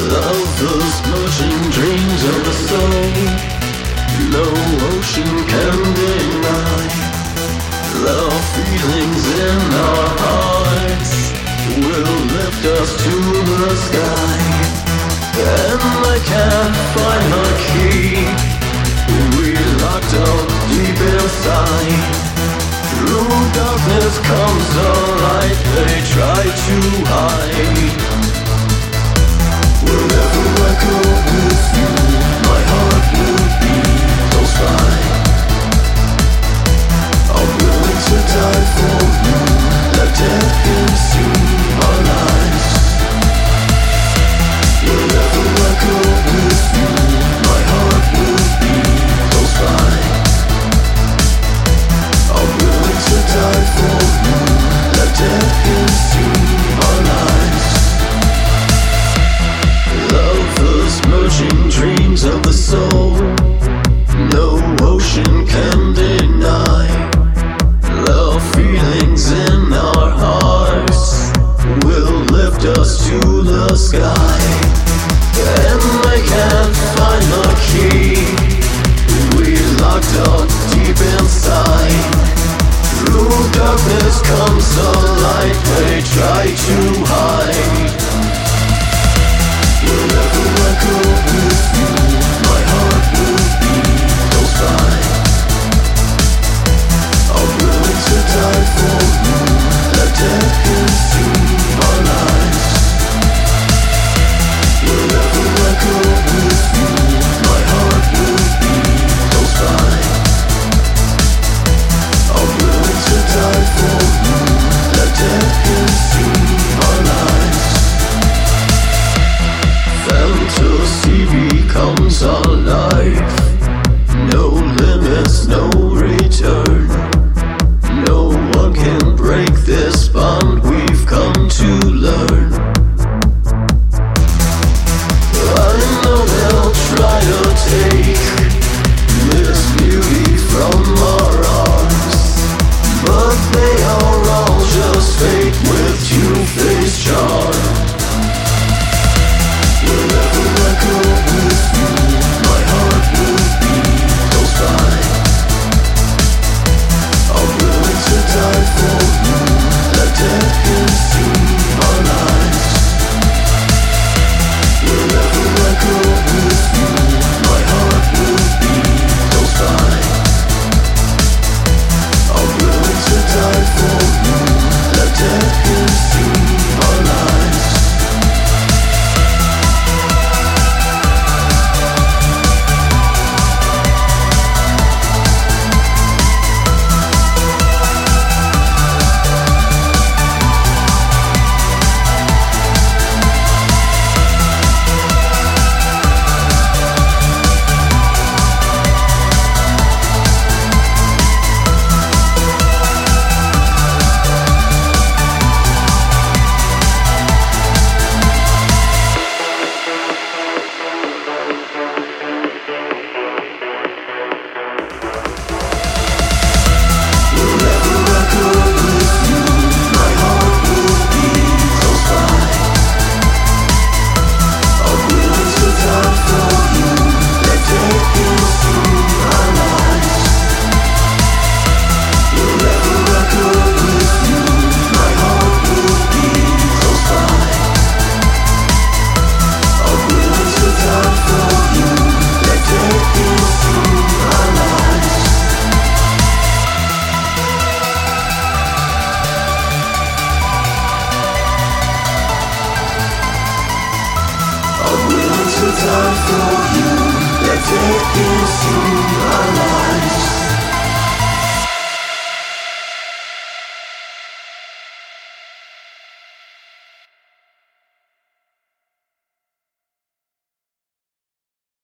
Love those merging dreams of the soul. No ocean can deny. Love feelings in our hearts will lift us to the sky. And I can't find a key. We locked up deep inside. Through darkness comes the light they try to hide. Wherever I go with you, my heart will be close by. I'm willing to die for you, let death consume our lives. Wherever I go with you, my heart will be close by. I'm willing to die for you, let death consume our lives. Lovers merging dreams of the soul. No ocean can deny. Love feelings in our hearts will lift us to the sky. And I can't find the key. We locked up deep inside. Through darkness comes the light they try to hide. Wherever I go with you, my heart will be close by. I'm willing to die for you, let death consume our lives. Wherever I go with you, my heart will be close by. I'm willing to die for you, let death consume our lives. Fantasy becomes our life. No limits, no return. No one can break this bond we've come to learn. I know they'll try to take this beauty from our arms, but they are all just fake with two-faced charm. Wherever I go with you, my heart will be close by. I'm willing to die for you, let death consume our lives. Wherever I go with you, my heart will be close by. I'm willing to die for you, let death consume our lives. Die for you, let death consume